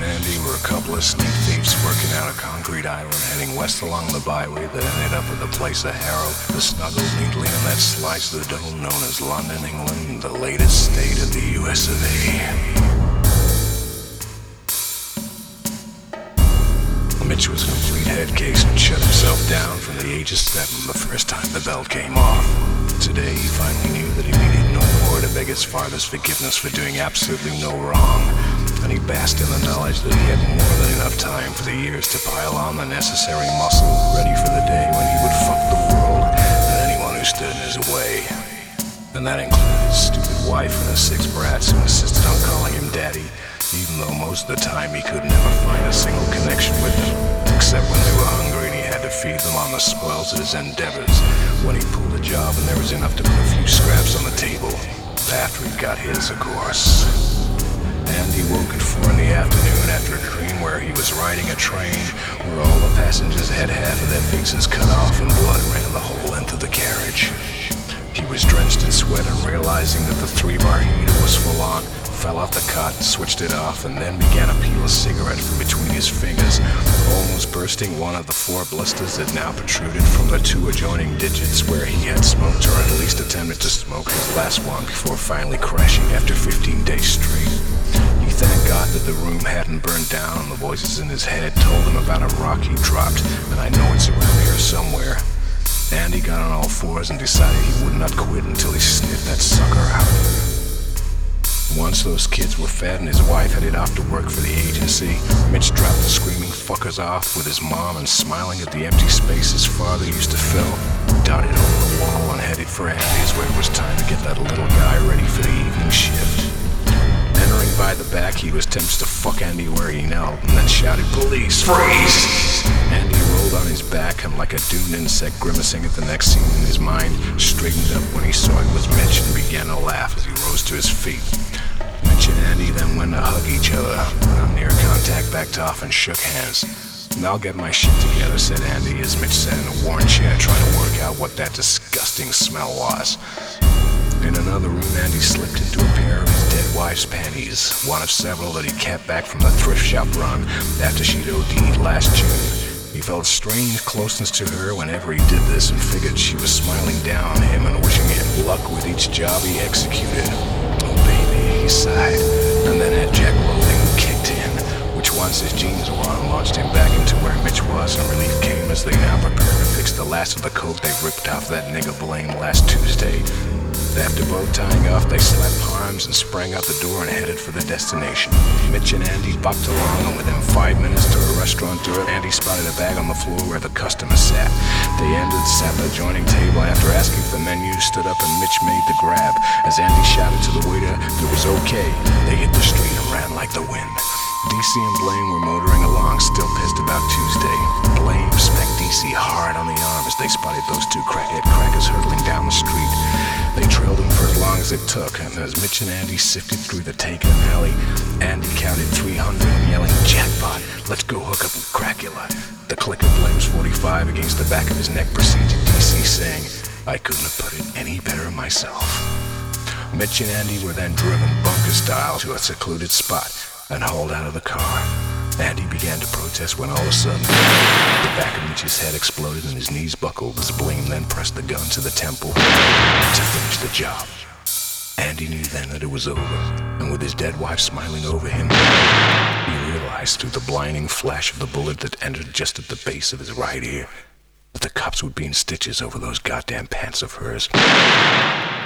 and Andy were a couple of sneak thieves working out a concrete island heading west along the byway that ended up at the place of Harrow, the snuggled neatly in that slice of the dome known as London, England, the latest state of the US of A. Mitch was a complete head case and shut himself down from the age of 7 the first time the belt came off. Today he finally knew that he needed no more to beg his father's forgiveness for doing absolutely no wrong, and he basked in the knowledge that he had more than enough time for the years to pile on the necessary muscle, ready for the day when he would fuck the world and anyone who stood in his way. And that included his stupid wife and his 6 brats who insisted on calling him daddy, even though most of the time he could never find a single connection with them, except when they were hungry and he had to feed them on the spoils of his endeavors, when he pulled a job and there was enough to put a few scraps on the table, after he got his, of course. Andy woke at 4 in the afternoon after a dream where he was riding a train where all the passengers had half of their faces cut off and blood ran the whole length of the carriage. He was drenched in sweat and realizing that the 3-bar heater was full on, fell off the cot and switched it off, and then began to peel a cigarette from between his fingers, almost bursting one of the 4 blisters that now protruded from the 2 adjoining digits where he had smoked, or at least attempted to smoke his last one before finally crashing after 15 days straight. He thanked God that the room hadn't burned down and the voices in his head told him about a rock he dropped, and I know it's around here somewhere. Andy got on all 4s and decided he would not quit until he sniffed that sucker out. Once those kids were fed and his wife headed off to work for the agency, Mitch dropped the screaming fuckers off with his mom and, smiling at the empty space his father used to fill, darted over the wall and headed for Andy's where it was time to get that little guy ready for the evening shift. Entering by the back, he was tempted to fuck Andy where he knelt and then shouted, "Police, freeze!" Andy rolled on his back and, like a doomed insect grimacing at the next scene in his mind, straightened up when he saw it was Mitch and began to laugh as he rose to his feet. Mitch and Andy then went to hug each other, and on near contact backed off and shook hands. "I'll get my shit together," said Andy as Mitch sat in a worn chair trying to work out what that disgusting smell was. In another room, Andy slipped into a pair of his dead wife's panties, one of several that he kept back from the thrift shop run after she'd OD'd last June. He felt strange closeness to her whenever he did this and figured she was smiling down on him and wishing him luck with each job he executed. "Oh baby," he sighed, and then had Jack Loading kicked in, which once his jeans were on launched him back into where Mitch was, and relief came as they now prepared to fix the last of the coat they ripped off that nigga Blaine last Tuesday. After both tying off, they slapped arms and sprang out the door and headed for the destination. Mitch and Andy bucked along, and within 5 minutes to a restaurateur, Andy spotted a bag on the floor where the customer sat. They sat at the adjoining table, and after asking for the menu, stood up and Mitch made the grab. As Andy shouted to the waiter that it was okay, they hit the street and ran like the wind. DC and Blaine were motoring along, still pissed about Tuesday. Blaine smacked DC hard on the arm as they spotted those 2 crackhead crackers hurtling down the street. They trailed him for as long as it took, and as Mitch and Andy sifted through the take and alley, Andy counted 300 and yelling, "Jackpot, let's go hook up with Crackula." The click of Blaine's 45 against the back of his neck preceded DC saying, "I couldn't have put it any better myself." Mitch and Andy were then driven bunker style to a secluded spot and hauled out of the car. Andy began to protest when all of a sudden, the back of Mitch's head exploded and his knees buckled as Blaine then pressed the gun to the temple to finish the job. Andy knew then that it was over, and with his dead wife smiling over him, he realized through the blinding flash of the bullet that entered just at the base of his right ear that the cops would be in stitches over those goddamn pants of hers.